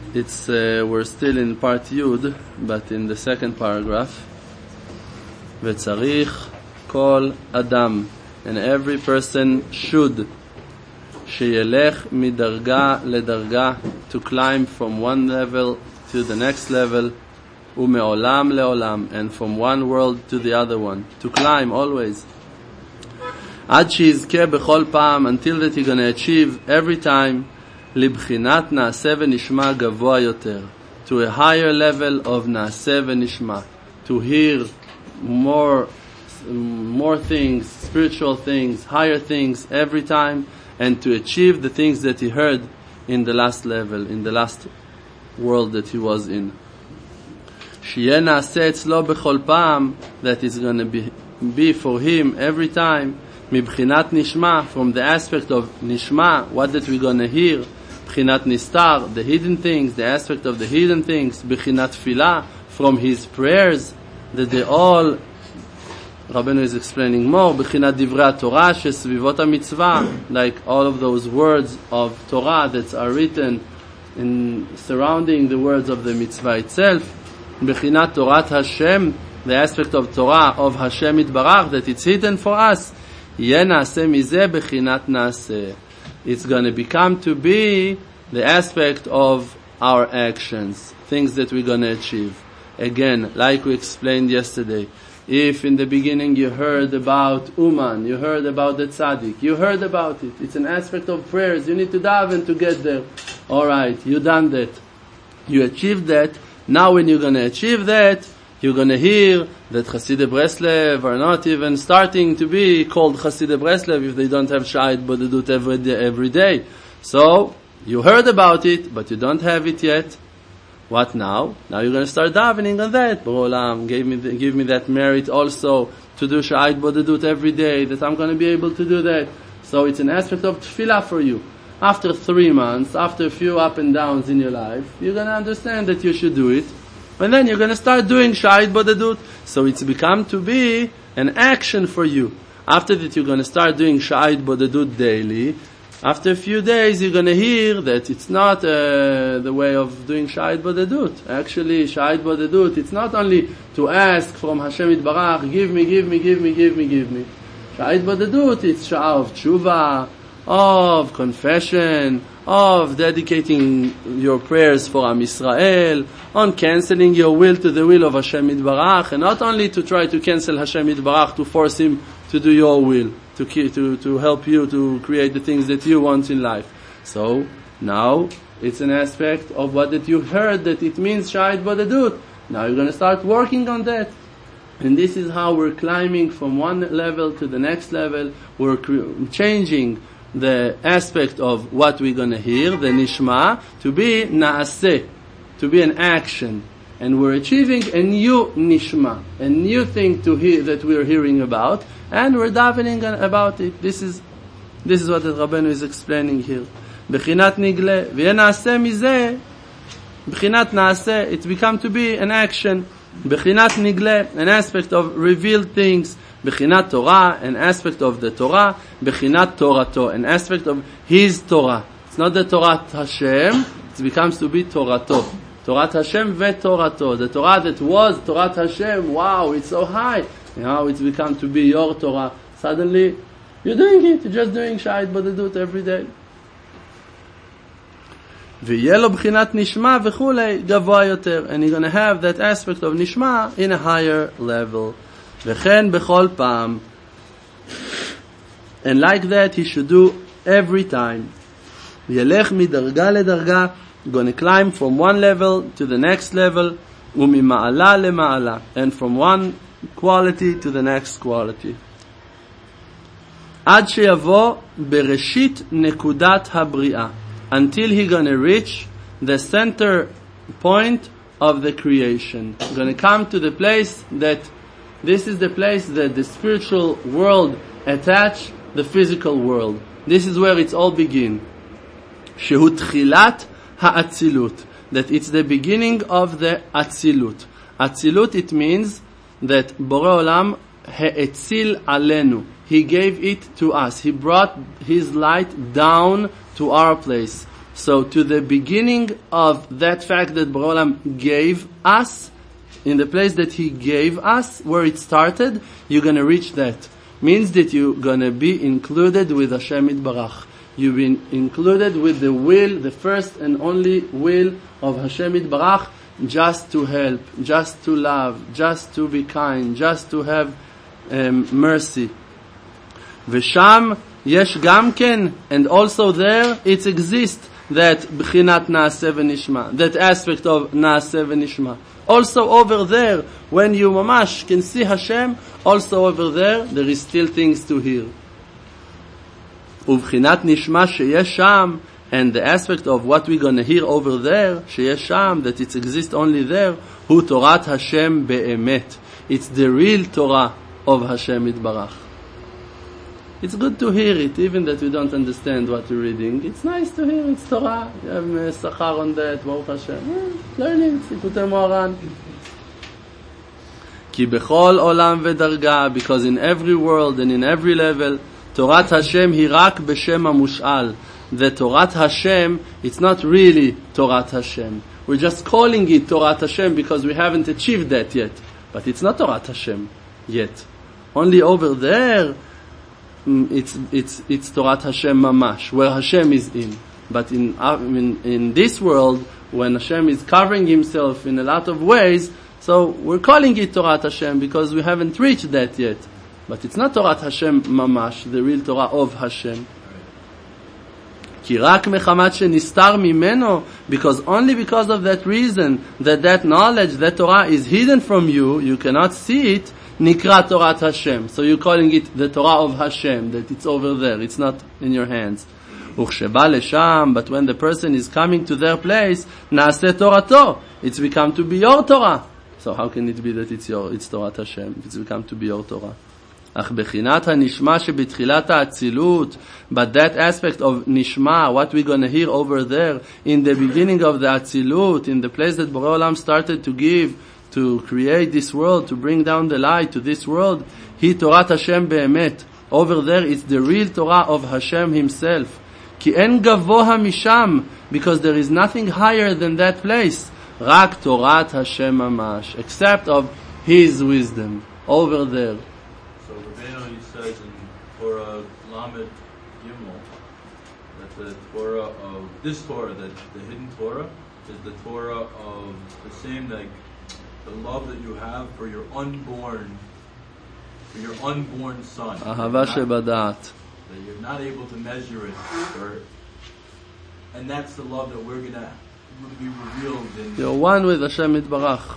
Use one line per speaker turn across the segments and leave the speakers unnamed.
It's we're still in part Yud, but in the second paragraph. וצריך כל אדם, and every person should, שילך מדרגה לדרגה, to climb from one level to the next level, ומעולם לעולם, and from one world to the other one, to climb always. עד שיזכה בכל פעם, until that you're going to achieve every time, לבחינת נעשה ונשמע גבוה יותר, to a higher level of נעשה ונשמע, to hear more things, spiritual things, higher things every time, and to achieve the things that he heard in the last level, in the last world that he was in. שיהיה נעשה אצלו בכל פעם, that is going to be for him every time, מבחינת נשמע, from the aspect of נשמע, what that we're going to hear, מבחינת נסתר, the hidden things, the aspect of the hidden things, מבחינת תפילה, from his prayers, that they all, Rabbeinu is explaining more, מבחינת דברי התורה, שסביבות המצווה, like all of those words of Torah that are written in surrounding the words of the mitzvah itself, מבחינת תורת Hashem, the aspect of Torah of Hashem יתברך, that it's hidden for us, יהיה נעשה מזה בחינת נעשה. It's going to become to be the aspect of our actions, things that we're going to achieve. Again, like we explained yesterday, if in the beginning you heard about Uman, you heard about the Tzaddik, you heard about it, it's an aspect of prayers, you need to daven to get there. Alright, you done that. You achieved that. Now when you're going to achieve that, you're going to hear that Hasidei Breslev are not even starting to be called Hasidei Breslev if they don't have Sha'it Bodedut every day. So, you heard about it, but you don't have it yet. What now? Now you're going to start davening on that. B'olam, give me that merit also to do Sha'it Bodedut every day, that I'm going to be able to do that. So it's an aspect of tefillah for you. After 3 months, after a few up and downs in your life, you're going to understand that you should do it. And then you're going to start doing Sha'it Bodedut. So it's become to be an action for you. After that you're going to start doing Sha'it Bodedut daily. After a few days you're going to hear that it's not the way of doing Sha'it Bodedut. Actually, Sha'it Bodedut, it's not only to ask from Hashem Yitbarach, give me. Sha'it Bodedut, it's Sha'ah of Tshuva, of confession, of dedicating your prayers for Am Yisrael, on cancelling your will to the will of Hashem Yitbarach, and not only to try to cancel Hashem Yitbarach, to force him to do your will, to help you to create the things that you want in life. So, now, it's an aspect of what that you heard, that it means Sha'it Bodedut. Now you're going to start working on that. And this is how we're climbing from one level to the next level. We're changing the aspect of what we're going to hear, the nishma, to be naaseh, to be an action. And we're achieving a new nishma, a new thing to hear that we're hearing about, and we're davening about it. This is what the Rabbeinu is explaining here. Bechinat nigle, v'ye naaseh mizeh, bechinat naaseh, it's become to be an action. Bechinat nigle, an aspect of revealed things. Bechinat Torah, an aspect of the Torah. Bechinat Torato, an aspect of His Torah. It's not the Torah Hashem, it becomes to be Torato. Torah Hashem ve Torato. The Torah that was Torah Hashem, wow, it's so high. Now it's become to be your Torah. Suddenly, you're doing it, you're just doing Sha'it Bodedut every day. ויהיה לו בחינת נשמע וכולי גבוה יותר. And you're going to have that aspect of נשמע in a higher level. וכן בכל פעם. And like that he should do every time. ילך מדרגה לדרגה, going to climb from one level to the next level, וממעלה למעלה, and from one quality to the next quality. עד שיבוא בראשית נקודת הבריאה. Until he's going to reach the center point of the creation. Going to come to the place that this is the place that the spiritual world attach the physical world. This is where it's all begin. Shehu tchilat ha'atzilut. That it's the beginning of the atzilut. Atzilut, it means that Borei Olam ha'etzil alenu. He gave it to us. He brought His light down to our place. So to the beginning of that fact that Borei Olam gave us, in the place that He gave us, where it started, you're going to reach that. Means that you're going to be included with Hashem Yitbarach. You've been included with the will, the first and only will of Hashem Yitbarach, just to help, just to love, just to be kind, just to have mercy. V'sham yesh gamken, and also there it exists, that b'chinat naaseh v'nishma, that aspect of naaseh v'nishma. Also over there, when you mamash can see Hashem, also over there is still things to hear. Uv'chinat nishma sheyesh sham, and the aspect of what we're going to hear over there, sheyesh sham, that it exists only there, hu Torat Hashem be'emet. It's the real Torah of Hashem Yitbarach. It's good to hear it, even that we don't understand what we're reading. It's nice to hear it's Torah. You have Sachar on that, Baruch Hashem. Learning, Likutei Moharan. Ki bechol olam v'darga, because in every world and in every level, Torat Hashem hi rak b'shem hamush'al. The Torat Hashem, it's not really Torat Hashem. We're just calling it Torat Hashem because we haven't achieved that yet. But it's not Torat Hashem yet. Only over there, it's Torat Hashem mamash, where Hashem is in. But in this world, when Hashem is covering Himself in a lot of ways, so we're calling it Torat Hashem because we haven't reached that yet. But it's not Torat Hashem mamash, the real Torah of Hashem. Ki rak mechamat shenistar mimeno, because only because of that reason, that knowledge, that Torah is hidden from you, you cannot see it, Nikra Torat Hashem. So you're calling it the Torah of Hashem, that it's over there, it's not in your hands. Uchsheba lesham, but when the person is coming to their place, Naaseh Torato, it's become to be your Torah. So how can it be that it's Torat Hashem? It's become to be your Torah. Ach bechinat ha-nishma shebitchilat ha-atzilut, but that aspect of nishma, what we're going to hear over there, in the beginning of the Atzilut, in the place that Borei Olam started to give, to create this world, to bring down the light to this world, Hi Torat Hashem be'emet. Over there, it's the real Torah of Hashem Himself. Ki en gavoha misham, because there is nothing higher than that place. Rak Torat Hashem mamash, except of His wisdom. Over there.
So Rabbeinu, he says in Torah Lamed Gimel, that the Torah of this Torah, that the hidden Torah, is the Torah of the same, like the love that you have for your unborn son.
Ahava shebadat.
That you're not able to measure it, and that's the love that we're gonna be revealed in.
You're one with Hashem Yitbarach.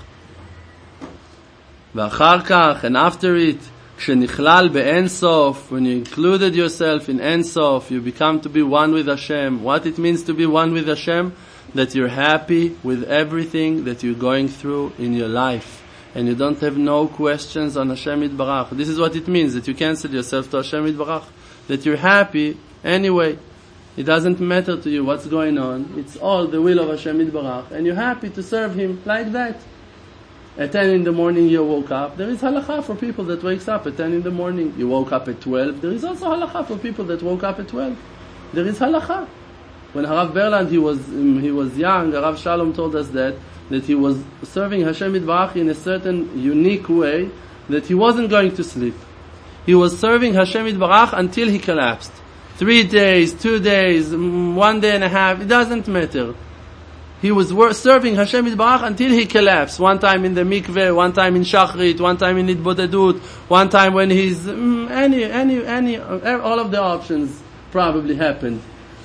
V'achar kach, and after it, כשנכלל באין סוף, when you included yourself in Ein Sof, you become to be one with Hashem. What it means to be one with Hashem? That you're happy with everything that you're going through in your life. And you don't have no questions on Hashem Yitbarach. This is what it means, that you cancel yourself to Hashem Yitbarach. That you're happy anyway. It doesn't matter to you what's going on. It's all the will of Hashem Yitbarach. And you're happy to serve Him like that. At 10 in the morning you woke up. There is halakha for people that wakes up at 10 in the morning. You woke up at 12. There is also halakha for people that woke up at 12. There is halakha. When Harav Berland, he was young, Harav Shalom told us that he was serving Hashem Yitbarach in a certain unique way, that he wasn't going to sleep. He was serving Hashem Yitbarach until he collapsed. 3 days, 2 days, 1 day and a half, it doesn't matter. He was serving Hashem Yitbarach until he collapsed. One time in the mikveh, one time in Shachrit, one time in Nidbodedut, one time when he's any all of the options probably happened.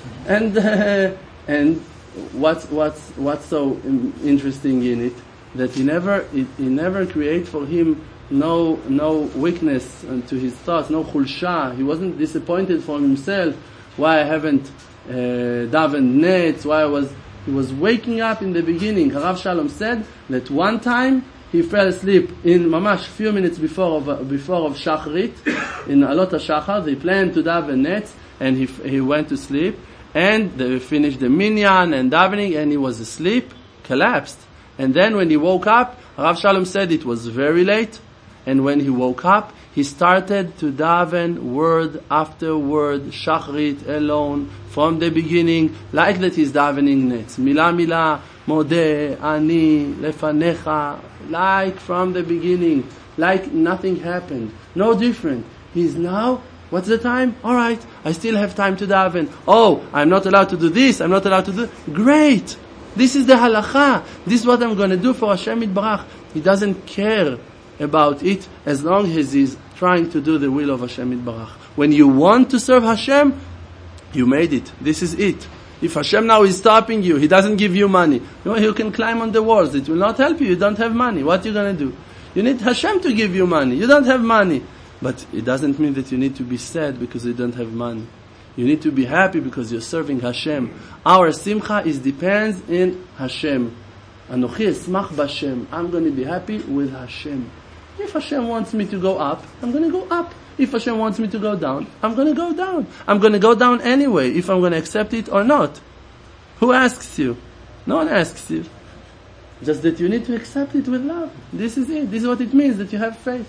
And what's so interesting in it, that he never create for him no weakness to his thoughts, no chulsha. He wasn't disappointed from himself. Why I haven't davened nets? He was waking up in the beginning. Harav Shalom said that one time he fell asleep in mamash few minutes before of Shachrit in Alot HaShachar. They planned to daven nets, and he went to sleep. And they finished the minyan and davening, and he was asleep, collapsed. And then when he woke up, Harav Shalom said it was very late. And when he woke up, He started to daven word after word, Shachrit alone, from the beginning, like that he's davening Netz. Mila mila, modeh, ani, lefanecha, like from the beginning, like nothing happened. No different. He's now, what's the time? Alright, I still have time to daven. Oh, I'm not allowed to do this, I'm not allowed to do... Great! This is the halacha. This is what I'm going to do for Hashem Yitbarach. He doesn't care about it as long as he's trying to do the will of Hashem Yitbarach. When you want to serve Hashem, you made it. This is it. If Hashem now is stopping you, He doesn't give you money. You can climb on the walls. It will not help you. You don't have money. What are you going to do? You need Hashem to give you money. You don't have money. But it doesn't mean that you need to be sad because you don't have money. You need to be happy because you're serving Hashem. Our simcha depends in Hashem. Anochi esmach b'Hashem. I'm going to be happy with Hashem. If Hashem wants me to go up, I'm going to go up. If Hashem wants me to go down, I'm going to go down. I'm going to go down anyway, if I'm going to accept it or not. Who asks you? No one asks you. Just that you need to accept it with love. This is it. This is what it means that you have faith.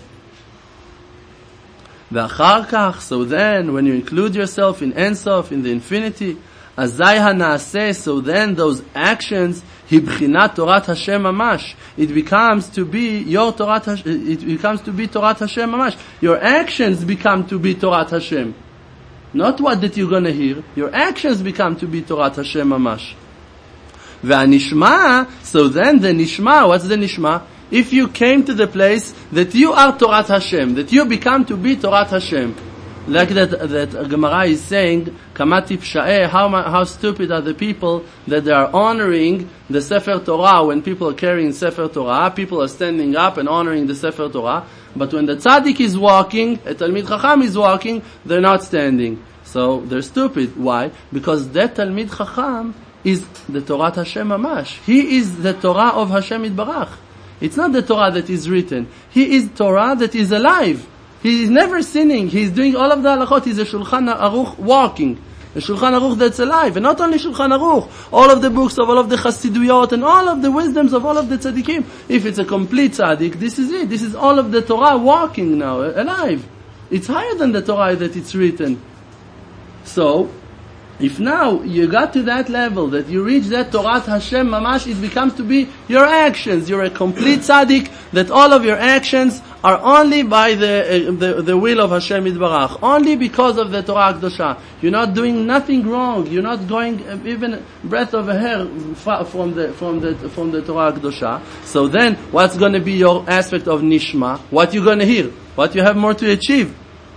ואחר כך, so then, when you include yourself in Ein Sof, in the infinity, azai hanaseh, so then those actions, hibchinat Torat Hashem mamash, it becomes to be your Torat Hashem, it becomes to be Torat Hashem mamash. Your actions become to be Torat Hashem. Not what that you're going to hear. Your actions become to be Torat Hashem mamash. Ve'anishma, so then the nishma, what's the nishma? If you came to the place that you are Torat Hashem, that you become to be Torat Hashem, like that Gemara is saying, Kamati Psha'eh, how stupid are the people that they are honoring the Sefer Torah. When people are carrying Sefer Torah, people are standing up and honoring the Sefer Torah, but when the Tzaddik is walking, a Talmid Chacham is walking, they're not standing. So they're stupid. Why? Because that Talmid Chacham is the Torat Hashem Mamash. He is the Torah of Hashem Yitbarach. It's not the Torah that is written. He is Torah that is alive. He is never sinning. He is doing all of the halachot. He's a Shulchan Aruch walking. A Shulchan Aruch that's alive. And not only Shulchan Aruch. All of the books of all of the Chassiduyot and all of the wisdoms of all of the tzaddikim. If it's a complete tzaddik, this is it. This is all of the Torah walking now, alive. It's higher than the Torah that it's written. So, if now you got to that level, that you reach that Torat Hashem Mamash, it becomes to be your actions. You're a complete tzaddik, that all of your actions are only by the will of Hashem Yitbarach. Only because of the Torah Kedosha. You're not doing nothing wrong. You're not going even a breath of a hair from the Torah Kedosha. So then, what's going to be your aspect of Nishma? What you're going to hear? What you have more to achieve?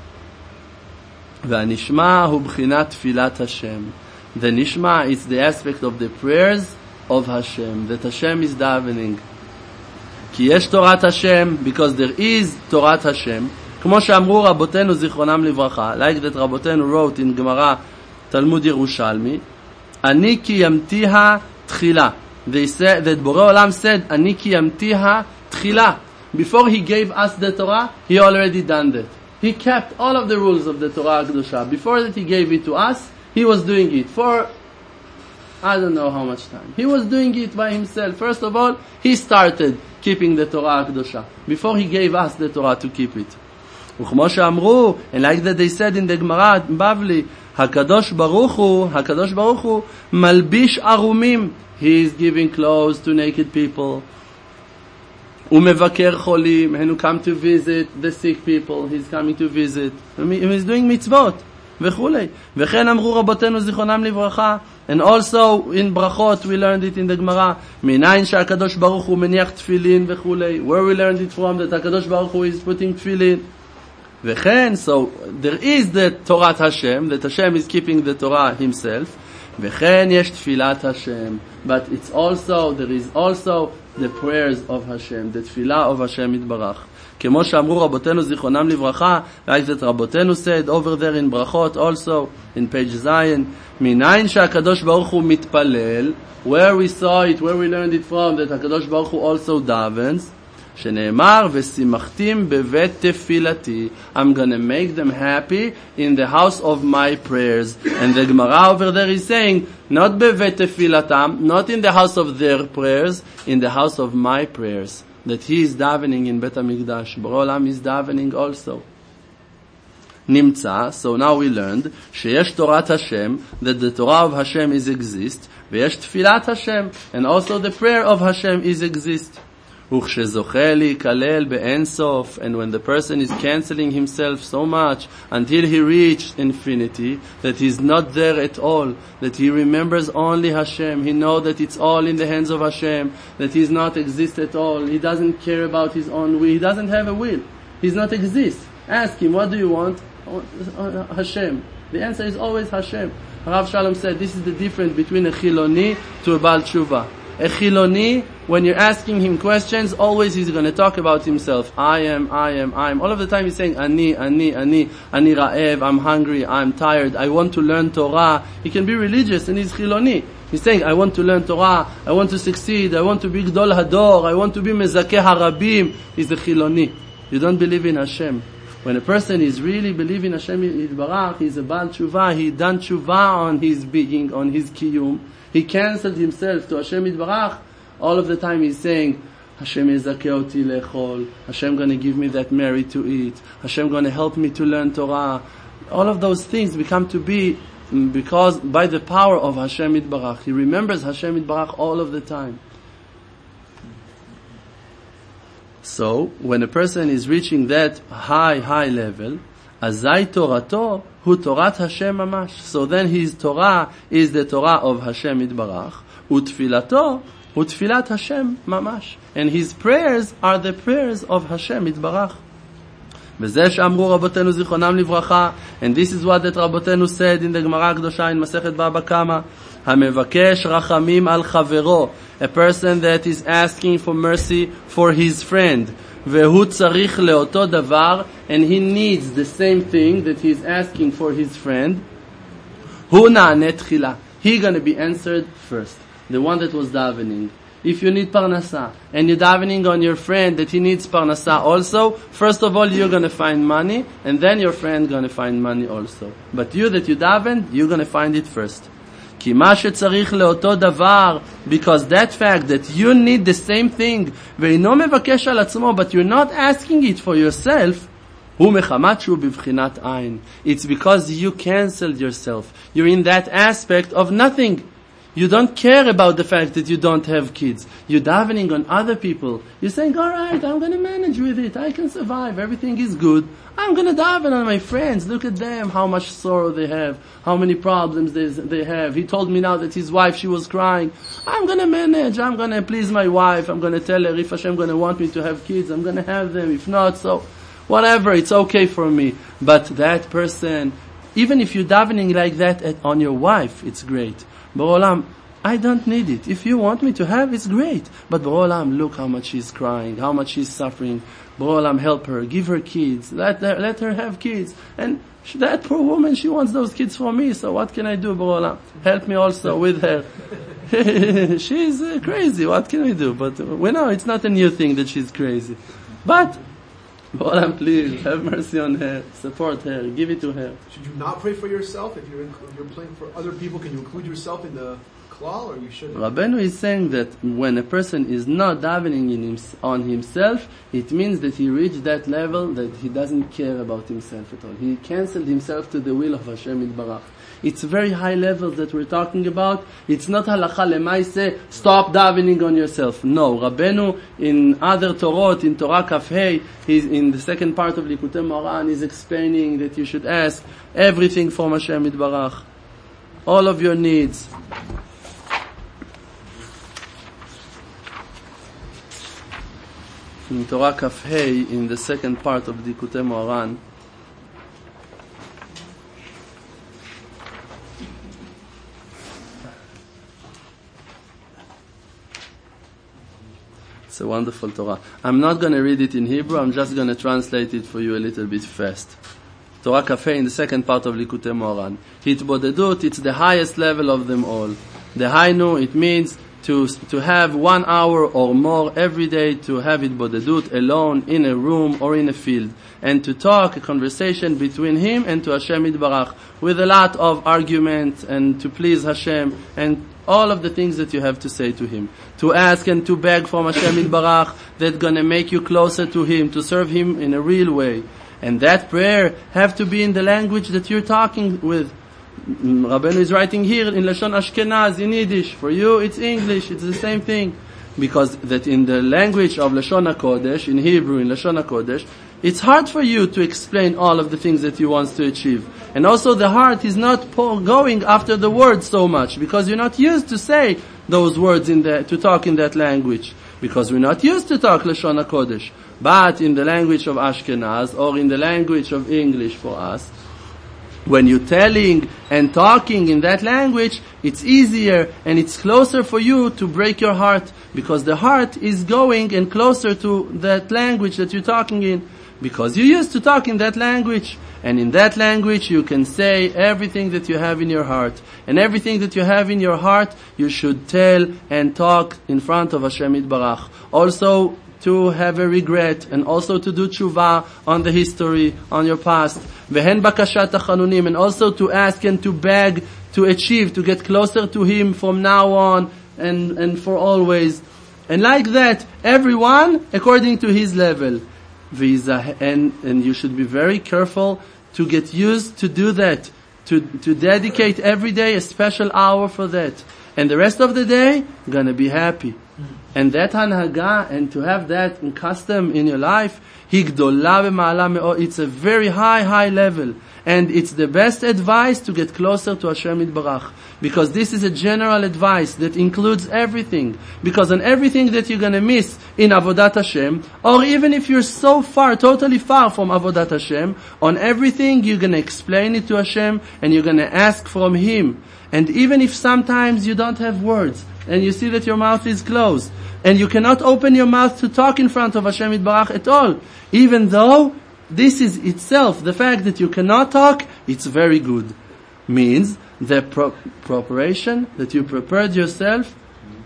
והנשמע הוא בחינת תפילת Hashem. The nishma is the aspect of the prayers of Hashem, that Hashem is davening. כי יש תורת Hashem, because there is תורת Hashem, כמו שאמרו רבותינו זיכרונם לברכה, like that רבותינו wrote in Gemara, Talmud Yerushalmi, אני קיימתיה תחילה. They said that Borei Olam said, אני קיימתיה תחילה. Before he gave us the Torah, he already done that. He kept all of the rules of the Torah Kedosha. Before that he gave it to us, he was doing it for, I don't know how much time. He was doing it by himself. First of all, he started keeping the Torah Kedosha. Before he gave us the Torah to keep it. וכמו שאמרו, and like that they said in the Gemara, Bavli, HaKadosh Baruch Hu, malbish arumim. He is giving clothes to naked people. ומבקר חולים, and who come to visit the sick people, he's coming to visit. He's doing mitzvot, וכולי. וכן אמרו רבותינו זיכרונם לברכה, and also in brachot we learned it in the Gemara, מניין שהקדוש ברוך הוא מניח תפילין וכולי. Where we learned it from, that הקדוש ברוך הוא is putting tefillin. וכן, so there is the Torat Hashem, that Hashem is keeping the Torah himself. וכן יש תפילת Hashem. But it's also, there is also the prayers of Hashem, the tefillah of Hashem Yitbarach. כמו שאמרו רבותינו זיכרונם לברכה, like that רבותינו said over there in brachot also, in page Zion, מניין שהקדוש ברוך הוא מתפלל, where we saw it, where we learned it from, that הקדוש ברוך הוא also davens, שנאמר, ושימחתים בבית תפילתי. I'm going to make them happy in the house of my prayers. And the Gemara over there is saying, not בבית תפילתם, not in the house of their prayers, in the house of my prayers. That he is davening in Bet HaMikdash. Borei Olam is davening also. נמצא, so now we learned, שיש תורת השם, that the Torah of Hashem is exist, ויש תפילת השם, and also the prayer of Hashem is exist. וכשזוכה להיכלל באין סוף, and when the person is canceling himself so much until he reached infinity, that he's not there at all, that he remembers only Hashem, he knows that it's all in the hands of Hashem, that he's not exist at all, he doesn't care about his own will, he doesn't have a will, he's not exist. Ask him, what do you want? Hashem. The answer is always Hashem. Rav Shalom said this is the difference between a Chiloni to a Baal Tshuva. A Chiloni, when you're asking him questions, always he's going to talk about himself. I am. All of the time he's saying, Ani Ra'ev, I'm hungry, I'm tired, I want to learn Torah. He can be religious and he's Chiloni. He's saying, I want to learn Torah, I want to succeed, I want to be Gdol Hador, I want to be Mezakeh HaRabim. He's a Chiloni. You don't believe in Hashem. When a person is really believing Hashem Yitbarach, he's a Baal Tshuva, he done Tshuva on his being, on his Kiyum. He cancelled himself to Hashem Yitbarach. All of the time he's saying, Hashem yezakeh oti lechol, Hashem gonna give me that Mary to eat, Hashem gonna help me to learn Torah. All of those things become to be because by the power of Hashem Yitbarach. He remembers Hashem Yitbarach all of the time. So, when a person is reaching that high level, azai Torato hu Torat Hashem mamash. So then his Torah is the Torah of Hashem Yitbarach, utfilato hu tfilat Hashem mamash. And his prayers are the prayers of Hashem Yitbarach. וזה שאמרו רבותינו זיכרונם לברכה, and this is what that רבותינו said in the Gemara הקדושה in מסכת בבא קמא, המבקש רחמים על חברו, a person that is asking for mercy for his friend, והוא צריך לאותו דבר, and he needs the same thing that he is asking for his friend, הוא נענה תחילה, he gonna be answered first, the one that was davening. If you need parnasa, and you're davening on your friend that he needs parnasa also, first of all you're going to find money, and then your friend going to find money also. But you that you daven, you're going to find it first. כי מה שצריך לאותו דבר, because that fact that you need the same thing, ואינו מבקש על עצמו, but you're not asking it for yourself, הוא מחמת שהוא בבחינת עין. It's because you cancelled yourself. You're in that aspect of nothing. You don't care about the fact that you don't have kids. You're davening on other people. You're saying, all right, I'm going to manage with it. I can survive. Everything is good. I'm going to daven on my friends. Look at them, how much sorrow they have, how many problems they have. He told me now that his wife, she was crying. I'm going to manage. I'm going to please my wife. I'm going to tell her if Hashem going to want me to have kids, I'm going to have them. If not, so whatever, it's okay for me. But that person, even if you're davening like that on your wife, it's great. B'olam, I don't need it. If you want me to have, it's great. But B'olam, look how much she's crying, how much she's suffering. B'olam, help her, give her kids, let her have kids. And that poor woman, she wants those kids for me, so what can I do, B'olam? Help me also with her. She's crazy, what can we do? But we know it's not a new thing that she's crazy. But B'olam, please, have mercy on her, support her, give it to her.
Should you not pray for yourself? If you're praying for other people, can you include yourself in the klal, or you shouldn't?
Rabbeinu is saying that when a person is not davening on himself, it means that he reached that level that he doesn't care about himself at all. He cancelled himself to the will of Hashem Yitbarach. It's very high levels that we're talking about. It's not halacha lemaise, stop davening on yourself. No, Rabbeinu in other Torot, in Torah Kaf Hei, he's in the second part of Likutei Moharan, is explaining that you should ask everything from Hashem Yitbarach. All of your needs. In Torah Kaf Hei, in the second part of Likutei Moharan, it's a wonderful Torah. I'm not going to read it in Hebrew, I'm just going to translate it for you a little bit fast. Torah Kaf Hei in the second part of Likutei Moharan. Hitbodedut, it's the highest level of them all. The Hainu, it means to have 1 hour or more every day, to have Hitbodedut alone in a room or in a field, and to talk, a conversation between him and to Hashem Yitbarach, with a lot of argument and to please Hashem and all of the things that you have to say to him. To ask and to beg from Hashem Yitbarach that's going to make you closer to him, to serve him in a real way. And that prayer have to be in the language that you're talking with. Rabbeinu is writing here in Lashon Ashkenaz, in Yiddish. For you, it's English. It's the same thing. Because that in the language of Lashon HaKodesh, in Hebrew, in Lashon HaKodesh, it's hard for you to explain all of the things that you want to achieve. And also the heart is not going after the words so much, because you're not used to say those words to talk in that language. Because we're not used to talk Lashon HaKodesh. But in the language of Ashkenaz, or in the language of English for us, when you're telling and talking in that language, it's easier and it's closer for you to break your heart, because the heart is going and closer to that language that you're talking in, because you used to talk in that language. And in that language you can say everything that you have in your heart. And everything that you have in your heart, you should tell and talk in front of Hashem Yitbarach. Also to have a regret, and also to do tshuva on the history, on your past. Vehen bakashat hachanunim, and also to ask and to beg, to achieve, to get closer to Him from now on and for always. And like that, everyone according to his level. And you should be very careful to get used to do that, to dedicate every day a special hour for that. And the rest of the day, gonna be happy. And that hanhaga, and to have that in custom in your life, it's a very high level. And it's the best advice to get closer to Hashem Yitbarach. Because this is a general advice that includes everything. Because on everything that you're gonna miss in Avodat Hashem, or even if you're so far, totally far from Avodat Hashem, on everything you're gonna explain it to Hashem, and you're gonna ask from Him. And even if sometimes you don't have words, and you see that your mouth is closed, and you cannot open your mouth to talk in front of Hashem Yitbarach at all, even though this is itself, the fact that you cannot talk, it's very good. Means the preparation, that you prepared yourself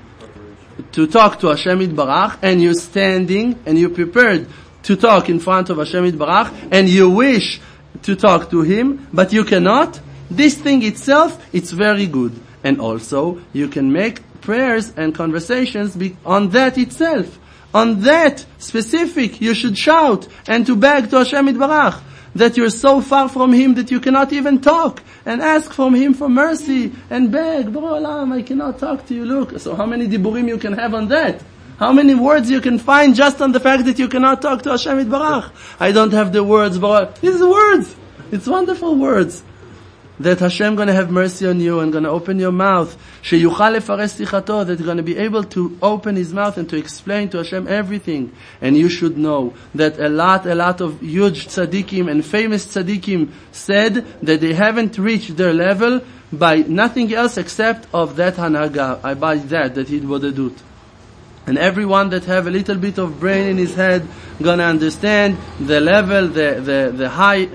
to talk to Hashem Yitbarach, and you're standing, and you're prepared to talk in front of Hashem Yitbarach, and you wish to talk to Him, but you cannot. This thing itself, it's very good. And also, you can make prayers and conversations on that itself. On that specific, you should shout and to beg to Hashem Yitbarach that you're so far from Him that you cannot even talk, and ask from Him for mercy and beg, Borei Olam, I cannot talk to you. Look, so how many diburim you can have on that? How many words you can find just on the fact that you cannot talk to Hashem Yitbarach? I don't have the words, but these are words. It's wonderful words. That Hashem gonna have mercy on you and gonna open your mouth. Sheyuchal lefares sichato, that gonna be able to open his mouth and to explain to Hashem everything. And you should know that a lot of huge tzaddikim and famous tzaddikim said that they haven't reached their level by nothing else except of that hanhaga, by that hitbodedut. And everyone that have a little bit of brain in his head gonna understand the level, the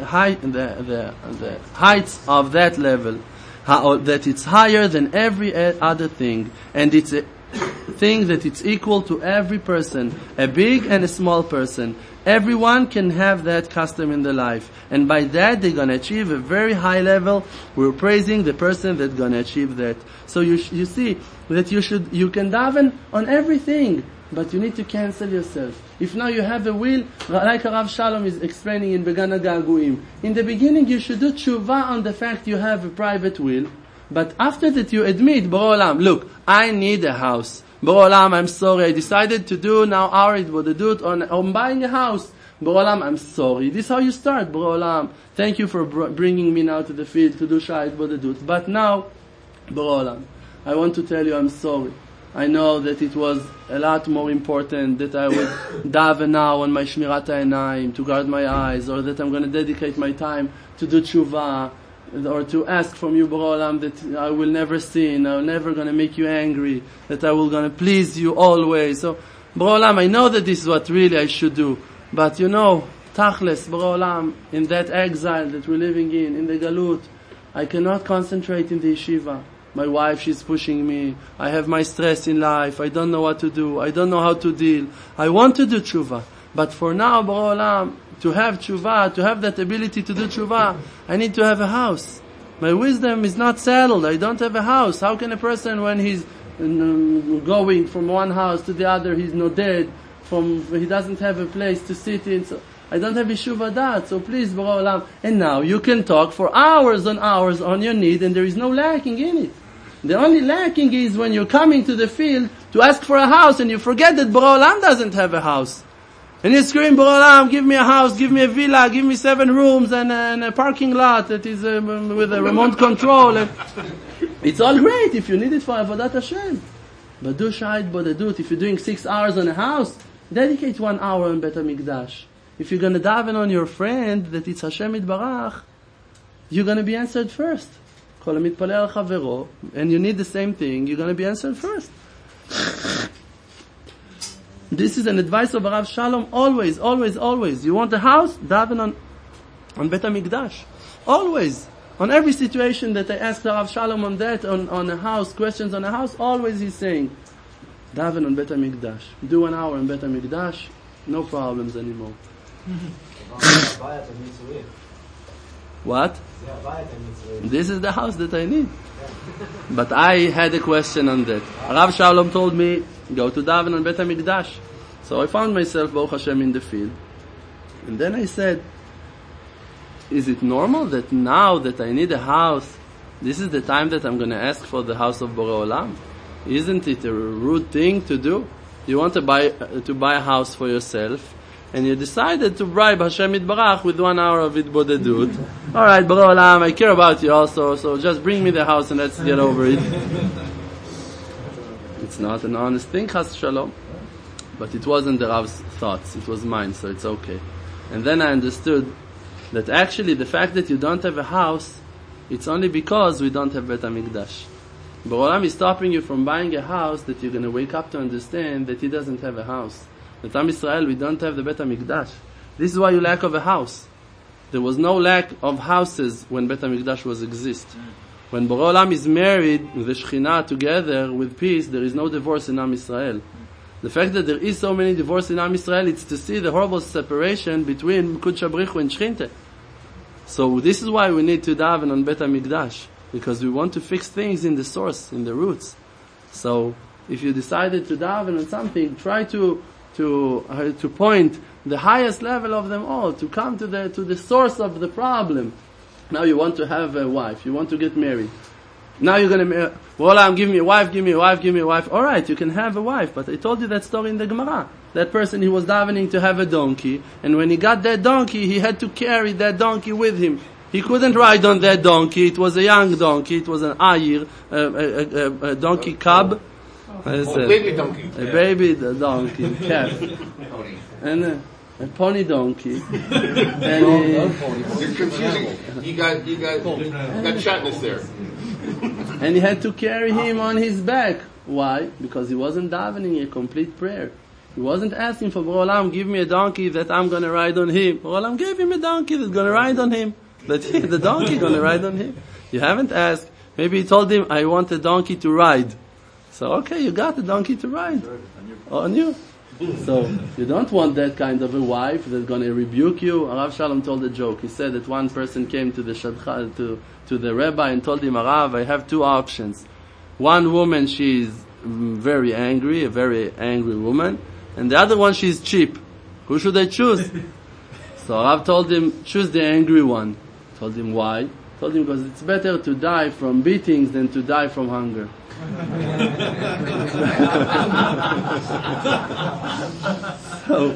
heights of that level, that it's higher than every other thing, and it's a thing that it's equal to every person, a big and a small person. Everyone can have that custom in their life, and by that they're gonna achieve a very high level. We're praising the person that's gonna achieve that. So you see that you can daven on everything, but you need to cancel yourself. If now you have a will, like Rav Shalom is explaining in Began HaGa'aguim, in the beginning you should do tshuva on the fact you have a private will, but after that you admit, Borei Olam, look, I need a house. Borei Olam, I'm sorry, I decided to do now our hitbodedut on buying a house. Borei Olam, I'm sorry. This is how you start, Borei Olam. Thank you for bringing me now to the field to do Shah hitbodedut. But now, Borei Olam, I want to tell you I'm sorry. I know that it was a lot more important that I would daven now on my Shmirat HaEinayim, to guard my eyes, or that I'm going to dedicate my time to do tshuva, or to ask from you, Borei Olam, that I will never sin, I'm never going to make you angry, that I will going to please you always. So, Borei Olam, I know that this is what really I should do, but you know, Tachles, Borei Olam, in that exile that we're living in the Galut, I cannot concentrate in the yeshiva. My wife, she's pushing me. I have my stress in life. I don't know what to do. I don't know how to deal. I want to do tshuva. But for now, Borei Olam, to have tshuva, to have that ability to do tshuva, I need to have a house. My wisdom is not settled. I don't have a house. How can a person, when he's going from one house to the other, he's not dead, he doesn't have a place to sit in. So I don't have Yishuv Adat, so please, Borei Olam. And now you can talk for hours on hours on your need, and there is no lacking in it. The only lacking is when you're coming to the field to ask for a house, and you forget that Borei Olam doesn't have a house. And you scream, Borei Olam, give me a house, give me a villa, give me 7 rooms and a parking lot that is with a remote control. And it's all great if you need it for Avodat Hashem. But do Shait Bodedut. If you're doing 6 hours on a house, dedicate 1 hour on Bet HaMikdash. If you're going to daven on your friend that it's Hashem Yitbarach, you're going to be answered first. Kol mitpalel al chavero, and you need the same thing, you're going to be answered first. This is an advice of Rav Shalom, always, always, always. You want a house? Daven on Bet HaMikdash. Always. On every situation that I ask Rav Shalom on that, on a house, questions on a house, always he's saying, daven on Bet HaMikdash. Do 1 hour on Bet HaMikdash, no problems anymore. What? This is the house that I need. But I had a question on that. Rav Shalom told me, go to daven on Bet HaMikdash. So I found myself, Baruch Hashem, in the field. And then I said, is it normal that now that I need a house, this is the time that I'm going to ask for the house of Borei Olam? Isn't it a rude thing to do? You want to buy a house for yourself, and you decided to bribe Hashem Yitbarach with 1 hour of Hitbodedut. All right, Borei Olam, I care about you also, so just bring me the house and let's get over it. It's not an honest thing, Chas Shalom. But it wasn't the Rav's thoughts, it was mine, so it's okay. And then I understood that actually the fact that you don't have a house, it's only because we don't have Bet HaMikdash. Borei Olam is stopping you from buying a house that you're going to wake up to understand that he doesn't have a house. That Am Yisrael, we don't have the Bet HaMikdash. This is why you lack of a house. There was no lack of houses when Bet HaMikdash was exist. When Borei Olam is married with the Shekhinah together with peace, there is no divorce in Am Yisrael. The fact that there is so many divorces in Am Yisrael, it's to see the horrible separation between Kudsha Brichu and Shechinte. So this is why we need to daven on Bet HaMikdash, because we want to fix things in the source, in the roots. So if you decided to daven on something, try to point the highest level of them all, to come to the source of the problem. Now you want to have a wife, you want to get married. Now you're going to, well, give me a wife, give me a wife, give me a wife. Alright, you can have a wife, but I told you that story in the Gemara. That person, he was davening to have a donkey, and when he got that donkey, he had to carry that donkey with him. He couldn't ride on that donkey. It was a young donkey. It was an ayir, a donkey cub.
Baby donkey.
A baby donkey, calf. And a pony donkey. And
You're confusing. You got shatness there.
And he had to carry him on his back. Why? Because he wasn't davening a complete prayer. He wasn't asking for Borei Olam, give me a donkey that I'm going to ride on him. Borei Olam gave him a donkey that's going to ride on him. That the donkey going to ride on him. You haven't asked. Maybe he told him, I want a donkey to ride. So okay, you got a donkey to ride. On you. So you don't want that kind of a wife that's going to rebuke you. Rav Shalom told a joke. He said that one person came to the shadchan, to the rabbi and told him, Rav, I have 2 options. One woman, she's very angry, a very angry woman, and the other one, she's cheap. Who should I choose? So Rav told him, choose the angry one. Told him why? Told him because it's better to die from beatings than to die from hunger. So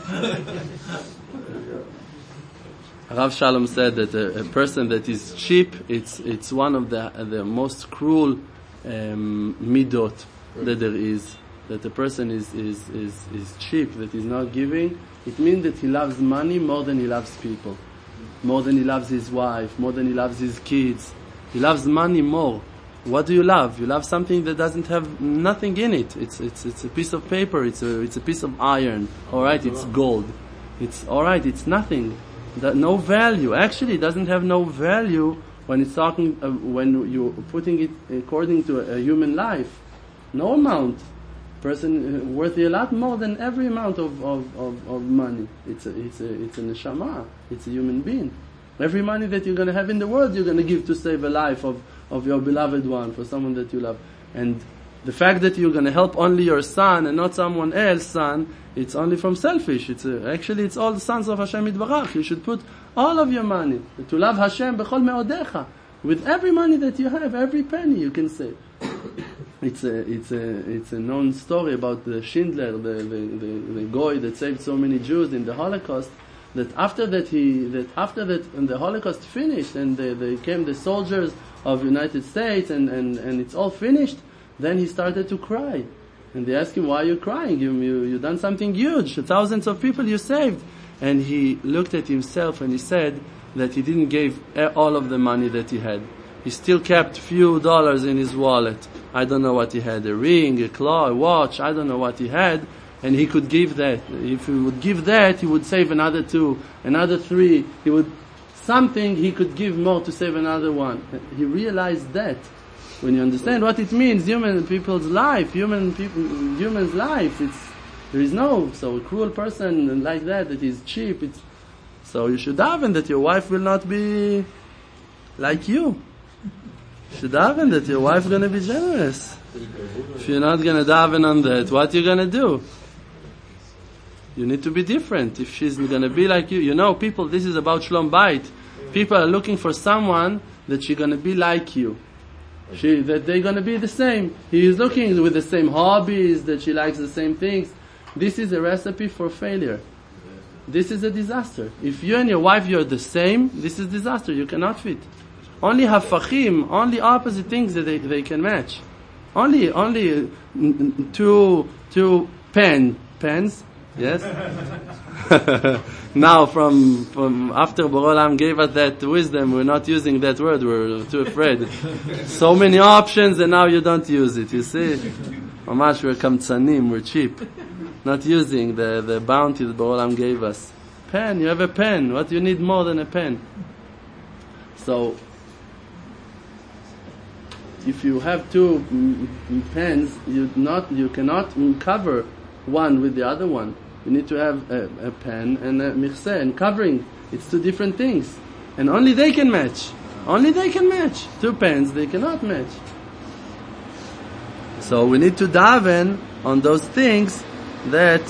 Rav Shalom said that a person that is cheap, it's one of the most cruel midot that there is. That the person is cheap, that is not giving. It means that he loves money more than he loves people, more than he loves his wife, more than he loves his kids. He loves money more. What do you love? You love something that doesn't have nothing in it. It's a piece of paper. It's a piece of iron. All right, it's gold. It's all right. It's nothing. That no value. Actually, it doesn't have no value when it's talking when you're putting it according to a human life. No amount. Person worthy a lot more than every amount of money. It's a neshama. It's a human being. Every money that you're going to have in the world, you're going to give to save a life of your beloved one, for someone that you love. And The fact that you're going to help only your son and not someone else's son, it's only from selfish. Actually, it's all the sons of Hashem Yitbarach. You should put all of your money to love Hashem b'chol me'odecha. With every money that you have, every penny you can save. It's a known story about the Schindler, the goy that saved so many Jews in the Holocaust. That after that when the Holocaust finished and they came the soldiers of United States and it's all finished, then he started to cry. And they asked him, why are you crying? You done something huge. Thousands of people you saved. And he looked at himself and he said that he didn't give all of the money that he had. He still kept few dollars in his wallet. I don't know what he had, a ring, a claw, a watch, I don't know what he had. And he could give that. If he would give that, he would save another 2, another 3. Something he could give more to save another one. He realized that. When you understand what it means, humans' life, there is no a cruel person like that is cheap. So you should daven that your wife will not be like you. You should daven that your wife is going to be generous. If you're not going to daven on that, what you going to do? You need to be different. If she's going to be like you, people, this is about Shlom Bayit. People are looking for someone that she's going to be like you. That they're going to be the same. He is looking with the same hobbies, that she likes the same things. This is a recipe for failure. This is a disaster. If you and your wife, you're the same, this is disaster. You cannot fit. Only hafachim, only opposite things that they can match. Only two pens. Yes? Now from after Borei Olam gave us that wisdom, we're not using that word, we're too afraid. So many options and now you don't use it, you see? Mamash, we're kamtzanim, we're cheap. Not using the bounty that Borei Olam gave us. Pen, you have a pen, what do you need more than a pen? So, if you have 2 pens, you cannot cover one with the other one. You need to have a pen and a michseh and covering. It's 2 different things. And only they can match. 2 pens, they cannot match. So we need to daven on those things that,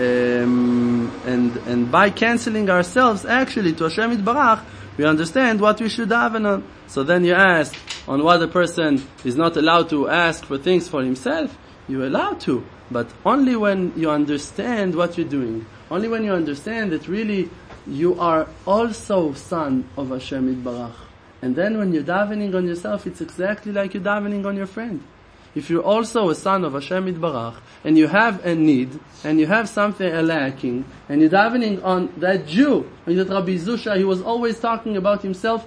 and by canceling ourselves actually to Hashem Yitbarach, we understand what we should daven on. So then you ask on what a person is not allowed to ask for things for himself. You're allowed to. But only when you understand what you're doing. Only when you understand that really you are also son of Hashem Yitbarach. And then when you're davening on yourself, it's exactly like you're davening on your friend. If you're also a son of Hashem Yitbarach, and you have a need, and you have something lacking, and you're davening on that Jew, and that Rabbi Zusha, he was always talking about himself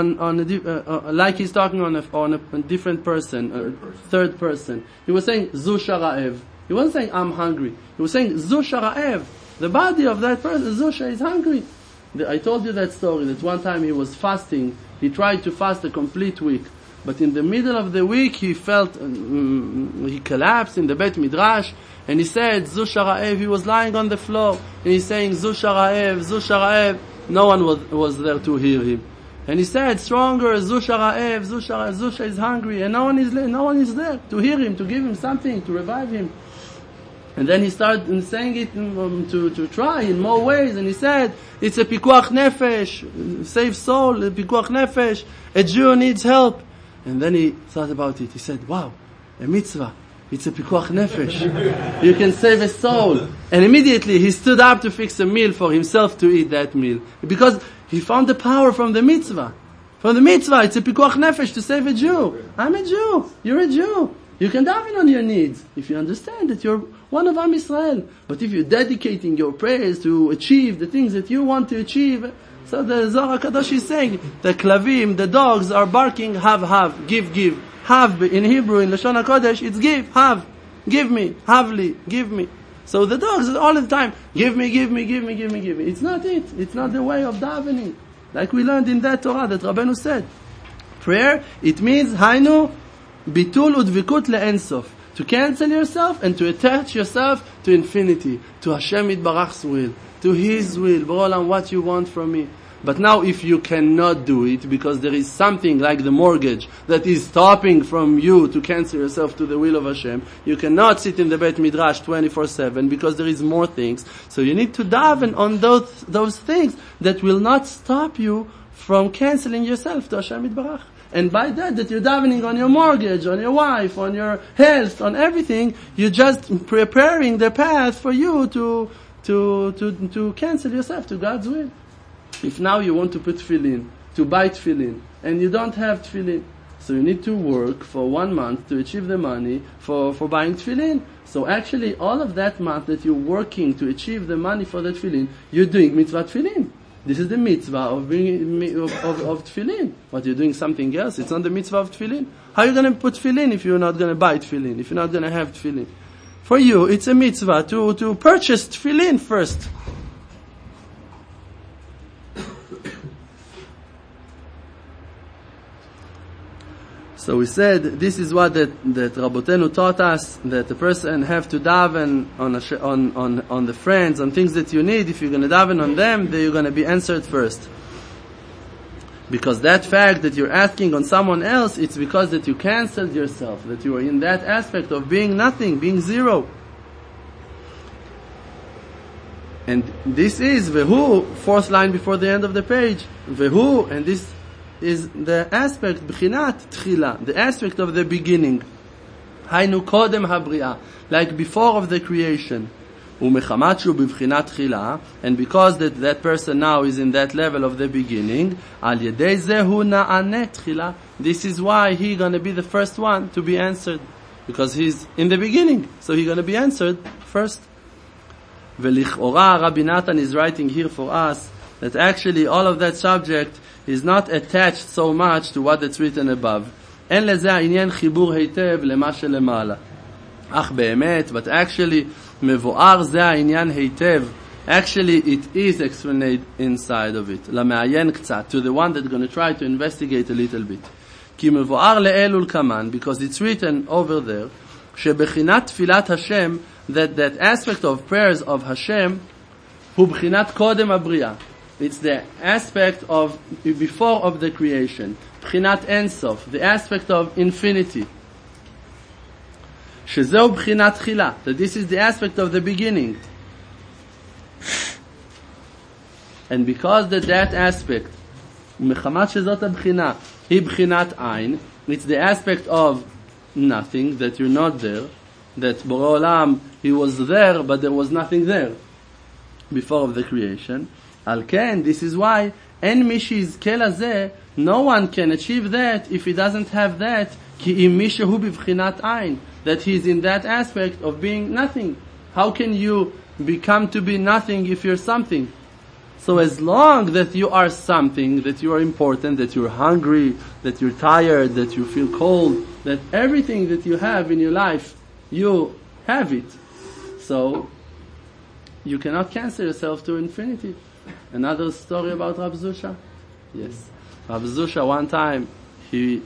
like he's talking on a different person, third person. He was saying, Zusha Ra'ev. He wasn't saying, I'm hungry. He was saying, Zusha Ra'ev. The body of that person, Zusha, is hungry. I told you that story, that one time he was fasting. He tried to fast a complete week. But in the middle of the week, he felt, he collapsed in the Beit Midrash, and he said, Zusha Ra'ev. He was lying on the floor, and he's saying, Zusha Ra'ev, Zusha Ra'ev. No one was there to hear him. And he said, stronger, Zusha Ra'ev, Zusha is hungry, and no one is there to hear him, to give him something, to revive him. And then he started saying it to try in more ways, and he said, it's a pikuach nefesh, save soul, a pikuach nefesh, a Jew needs help. And then he thought about it, he said, wow, a mitzvah, it's a pikuach nefesh, you can save a soul. And immediately he stood up to fix a meal for himself to eat that meal, because he found the power from the mitzvah. From the mitzvah, it's a pikuach nefesh to save a Jew. I'm a Jew, you're a Jew. You can daven on your needs if you understand that you're one of Am Yisrael. But if you're dedicating your prayers to achieve the things that you want to achieve, so the Zohar HaKadosh is saying, the klavim, the dogs are barking, have, give. Have, in Hebrew, in Lashon HaKodesh, it's give, have, give me, havli, give me. So the dogs are all the time, give me. It's not it. It's not the way of davening. Like we learned in that Torah that Rabbeinu said. Prayer, it means, hainu, bitul udvikut le'en sof. To cancel yourself and to attach yourself to infinity, to Hashem Yitbarach's will, to His will. Borei Olam, what you want from me. But now if you cannot do it because there is something like the mortgage that is stopping from you to cancel yourself to the will of Hashem, you cannot sit in the Beit Midrash 24/7 because there is more things. So you need to daven on those things that will not stop you from canceling yourself to Hashem Yitbarach. And by that you're davening on your mortgage, on your wife, on your health, on everything, you're just preparing the path for you to cancel yourself to God's will. If now you want to put tefillin, to buy tefillin, and you don't have tefillin, so you need to work for 1 month to achieve the money for buying tefillin. So actually all of that month that you're working to achieve the money for the tefillin, you're doing mitzvah tefillin. This is the mitzvah of tefillin. But you're doing something else. It's not the mitzvah of tefillin. How are you going to put tefillin if you're not going to buy tefillin, if you're not going to have tefillin? For you, it's a mitzvah to purchase tefillin first. So we said this is what that Rabotenu taught us, that a person have to daven on the friends, on things that you need. If you're going to daven on them, then you're going to be answered first. Because that fact that you're asking on someone else, it's because that you cancelled yourself, that you are in that aspect of being nothing, being zero. And this is Vehu, fourth line before the end of the page. Vehu, and this is the aspect, B'chinat Tchila, the aspect of the beginning. Hainu Kodem HaBri'ah, like before of the creation. U'mechamat shu b'b'chinat Tchila, and because that person now is in that level of the beginning, Al Yedei Zehu Na'aneh Tchila, this is why he's going to be the first one to be answered. Because he's in the beginning, so he's going to be answered first. V'lich'ora, Rabbi Natan is writing here for us, that actually all of that subject is not attached so much to what is written above. אין לזה העניין חיבור היטב למה שלמעלה. אך באמת, but actually, מבואר זה העניין היטב. Actually, it is explained inside of it. למעיין קצת, to the one that's going to try to investigate a little bit. כי מבואר לאל ולכמן, because it's written over there, שבחינת תפילת השם, that aspect of prayers of Hashem, הוא בחינת קודם הבריאה. It's the aspect of before of the creation. B'chinat Ensof, the aspect of infinity. Shezeu b'chinat Chila, that this is the aspect of the beginning. And because that aspect, Mechamat shezot b'china, hi b'chinat Ein, it's the aspect of nothing, that you're not there, that Borei Olam, he was there, but there was nothing there before of the creation. Al ken, this is why, en mishi yizke lazeh, no one can achieve that if he doesn't have that, ki im mishehu b'b'chinat ein, that he is in that aspect of being nothing. How can you become to be nothing if you're something? So as long that you are something, that you are important, that you're hungry, that you're tired, that you feel cold, that everything that you have in your life, you have it. So, you cannot cancel yourself to infinity. Another story about Rab Zusha? Yes. Rab Zusha, one time, it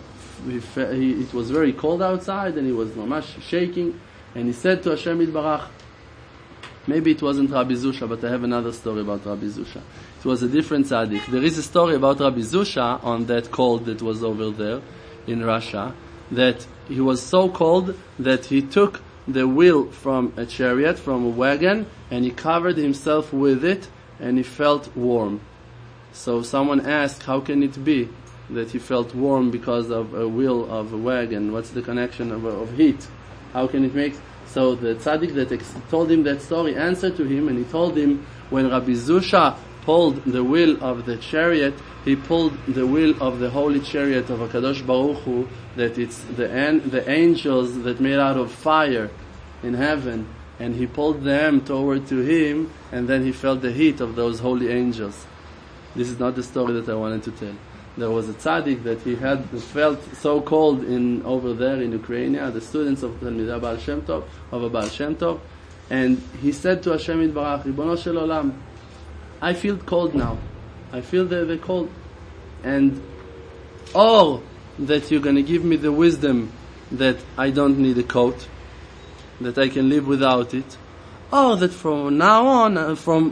was very cold outside and he was mamash shaking, and he said to Hashem Yitbarach, maybe it wasn't Rabbi Zusha, but I have another story about Rabbi Zusha. It was a different tzaddik. There is a story about Rabbi Zusha on that cold that was over there in Russia, that he was so cold that he took the wheel from a chariot, from a wagon, and he covered himself with it, and he felt warm. So someone asked, how can it be that he felt warm because of a wheel of a wagon? What's the connection of heat? How can it make... So the tzaddik that told him that story answered to him, and he told him, when Rabbi Zusha pulled the wheel of the chariot, he pulled the wheel of the holy chariot of HaKadosh Baruch Hu, that it's the angels that made out of fire in heaven, and he pulled them toward to him, and then he felt the heat of those holy angels. This is not the story that I wanted to tell. There was a tzaddik that he had felt so cold over there in Ukraine, the students of Talmidei Baal Shem Tov, of a Baal Shem Tov, and he said to Hashem Yitbarach, Ribono shel Olam, I feel cold now. I feel the cold. And or that you're going to give me the wisdom that I don't need a coat, that I can live without it, or that from now on, for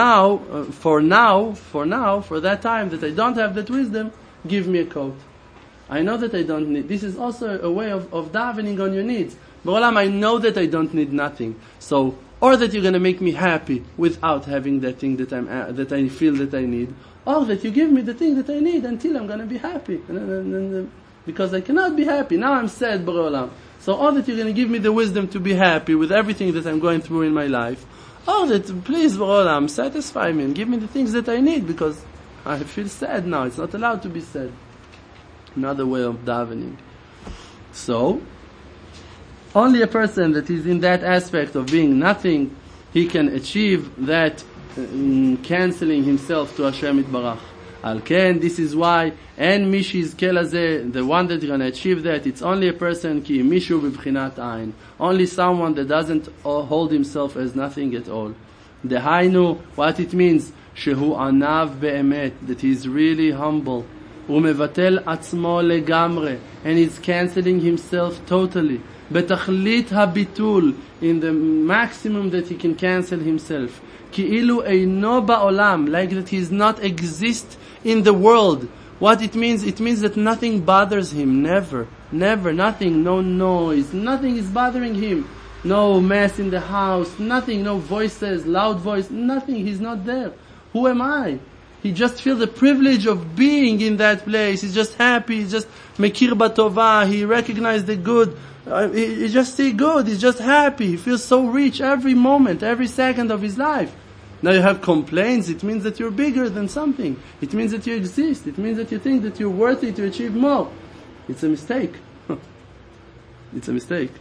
that time that I don't have that wisdom, give me a coat. I know that I don't need. This is also a way of davening on your needs. B'olam, I know that I don't need nothing. So, or that you're going to make me happy without having that thing that I feel that I need, or that you give me the thing that I need until I'm going to be happy. Because I cannot be happy. Now I'm sad, B'olam. So, or that you're going to give me the wisdom to be happy with everything that I'm going through in my life, or that, please, B'olam, satisfy me and give me the things that I need, because I feel sad now. It's not allowed to be sad. Another way of davening. So, only a person that is in that aspect of being nothing, he can achieve that canceling himself to Hashem Yitbarach. Al Ken, this is why, and Mishi Yizke Lazeh, the one that's going to achieve that, it's only a person, ki mishu b'bchinat ayin, only someone that doesn't hold himself as nothing at all. Dehainu, what it means, shehu anav be'emet, that he is really humble. Umevatel atzmo legamre, and he's canceling himself totally. Betachlit habitul, in the maximum that he can cancel himself. Ki'ilu eino ba'olam, like that he is not exist in the world. What it means that nothing bothers him, never, nothing, no noise, nothing is bothering him. No mess in the house, nothing, no voices, loud voice, nothing, he's not there. Who am I? He just feels the privilege of being in that place. He's just happy. He's just mekir batova. He recognizes the good. He just see good. He's just happy. He feels so rich every moment, every second of his life. Now you have complaints. It means that you're bigger than something. It means that you exist. It means that you think that you're worthy to achieve more. It's a mistake. It's a mistake.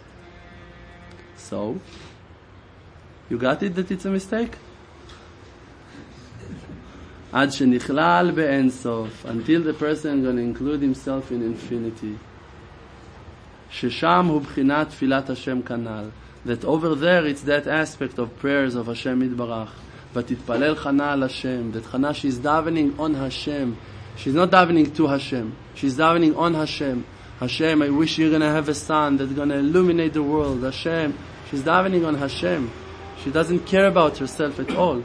So, you got it that it's a mistake? Ad shenichlal be'en sof, until the person is going to include himself in infinity. Shesham hu b'chinat tfilat Hashem kanal. That over there it's that aspect of prayers of Hashem Yitbarach. But itpalel Chana al Hashem. That Chana, she's davening on Hashem. She's not davening to Hashem. She's davening on Hashem. Hashem, I wish you're going to have a son that's going to illuminate the world. Hashem. She's davening on Hashem. She doesn't care about herself at all.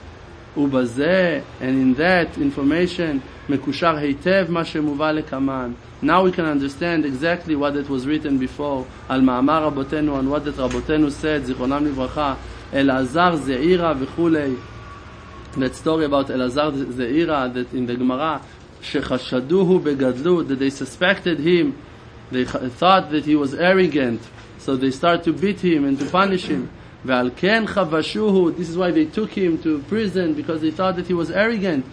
Ubazeh, and in that information, mekushar heitev ma shemuva lekaman. Now we can understand exactly what it was written before, al ma'amar rabotenu, and what that rabotenu said, zichronam livracha, Elazar Ze'ira v'chulei. That story about Elazar Ze'ira, that in the Gemara, shechashaduhu begadlut, that they suspected him, they thought that he was arrogant, so they start to beat him and to punish him. Ve'al ken chavashuhu, this is why they took him to prison, because they thought that he was arrogant.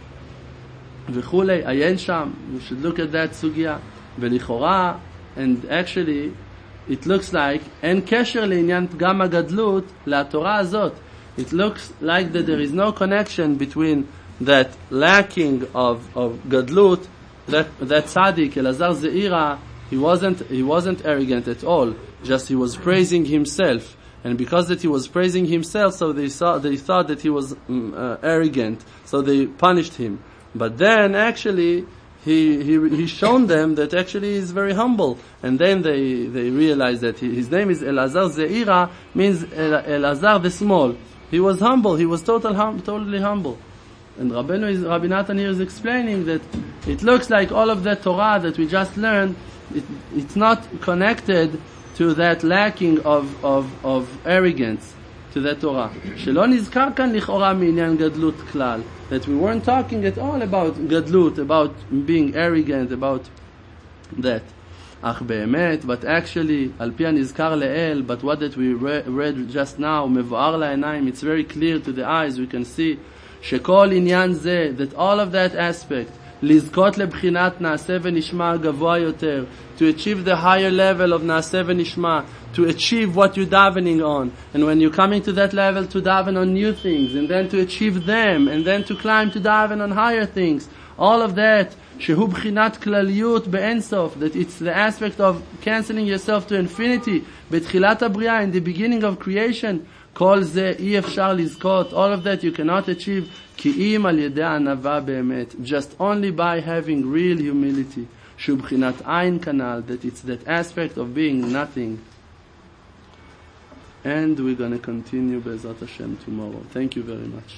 V'chulei, ayen sham, we should look at that sugya. Ve'lichora, and actually, it looks like, en kesher le'inyan pgam hagadlut la'torah azot. It looks like that there is no connection between that lacking of gadlut, that tzaddik, Elazar Ze'ira, he wasn't arrogant at all. Just he was praising himself. And because that he was praising himself, so they thought that he was arrogant, so they punished him. But then actually he shown them that actually he's very humble, and then they realized that his name is Elazar Ze'ira, means Elazar the small. He was humble. He was totally humble. And Rabbi Natan here is explaining that it looks like all of that Torah that we just learned, it's not connected to that lacking of arrogance, to that Torah. Shelo nizkar kan lichora minyan gadlut klal. That we weren't talking at all about gadlut, about being arrogant, about that. Ach be'emet, but actually, al pi nizkar le'el, but what that we read just now, mevoar la'enayim, it's very clear to the eyes, we can see, shekol inyan zeh, that all of that aspect, lizkot lebchinat na'aseh v'nishma gavoa yoter, to achieve the higher level of na'aseh v'nishma, to achieve what you're davening on. And when you're coming to that level, to daven on new things, and then to achieve them, and then to climb to daven on higher things. All of that, shehu b'chinat klaliyut be'ensof, that it's the aspect of canceling yourself to infinity, betchilat habriya, in the beginning of creation, kol ze i efshar lizkot, all of that you cannot achieve, ki im al yedei anava be'emet, just only by having real humility. Shehu b'chinat ayin kanal, that it's that aspect of being nothing. and we're going to continue Be'ezrat Hashem tomorrow. Thank you very much.